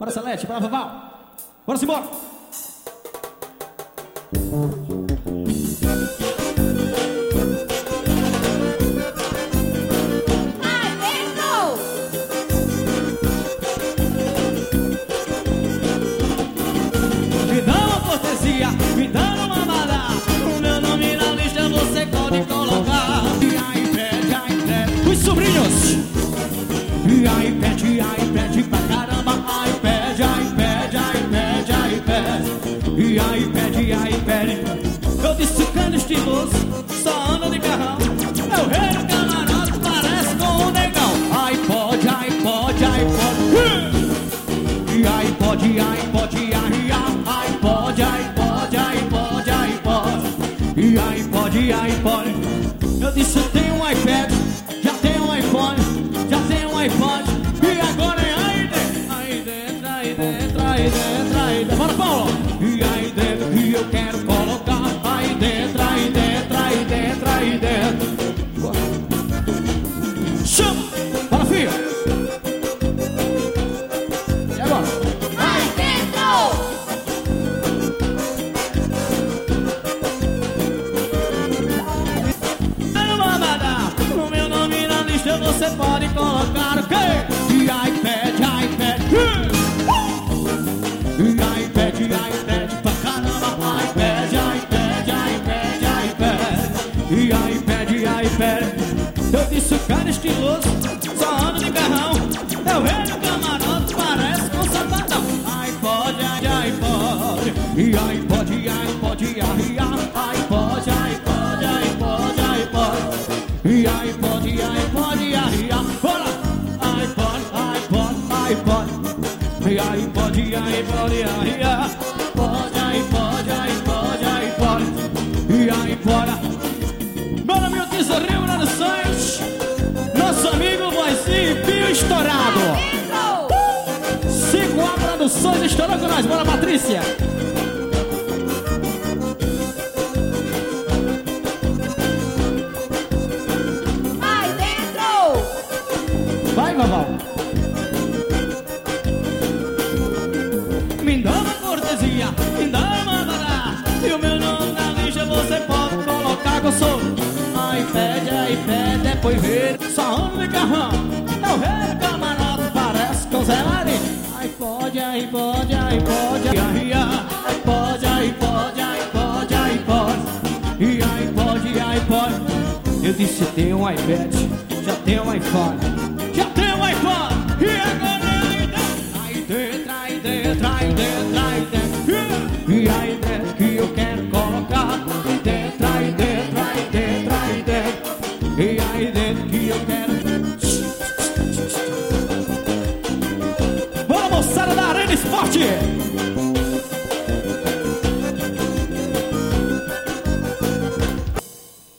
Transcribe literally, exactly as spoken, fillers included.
Bora, Salete, bora, Vaval. Bora-se embora. Me dá uma cortesia, me dá uma bala. O meu nome na lista você pode colocar. E aí pede, aí pede. Os sobrinhos. E aí pede, aí pede pra caramba. Aí pede, aí pede, aí pede, aí pede. E aí pede, aí pede. Eu disse cano estiloso, só anda de carrão. Meu rei do camarada parece com um negão. Aí pode, aí pode, aí pode. E aí pode, aí pode, aí aí pode, aí pode, aí pode, aí pode. E aí pode, aí pode. Eu disse eu tenho um iPad, já tenho um iPhone, já tenho um iPod. E agora é aí dentro, aí dentro, aí dentro, aí dentro, aí dentro. Bora, Paulo! E aí dentro que eu quero colocar. Aí dentro, aí dentro, aí dentro, aí dentro. Chama! Bora, filho! E agora? Aí dentro! No meu nome na lista você pode colocar o quê? E aí pede, aí pede. E aí pede, aí pede pra caramba. Aí pede, aí pede, aí pede, aí pede. E aí pede, aí pede. Eu disse o cara estiloso, só anda de carrão. Eu vejo camarote, parece com sapatão. Aí pode, aí, aí pode. E aí pode, aí pode, aí, aí pode, aí pode, aí pode, aí pode. E aí pode, aí pode, aí, aí, bora! Aí pode, aí pode, aí pode. E aí pode, aí pode, aí, aí, pode, aí pode, aí pode, aí pode. E aí bora! Bora, meu tesourinho lá no Sonhos. Nosso amigo Voicinho Pio Estourado. cinco A Produções estourou com nós. Bora, Patrícia! Vai, Vaval. Me dá uma cortesia, me dá uma bará. E o meu nome na lista você pode colocar que eu sou. Aí pede, aí pede, depois vê. Só ando de carrão. É o rei do camarote, parece com Zé Lari. Aí pode, aí pode, aí pode. Aí, aí pode, aí pode, aí pode, aí pode. E aí pode, aí pode. Eu disse tem um iPad, já tem um iPhone. Já tem um iPhone, e agora é aí dentro, aí dentro, aí dentro, aí dentro, aí dentro, e aí dentro.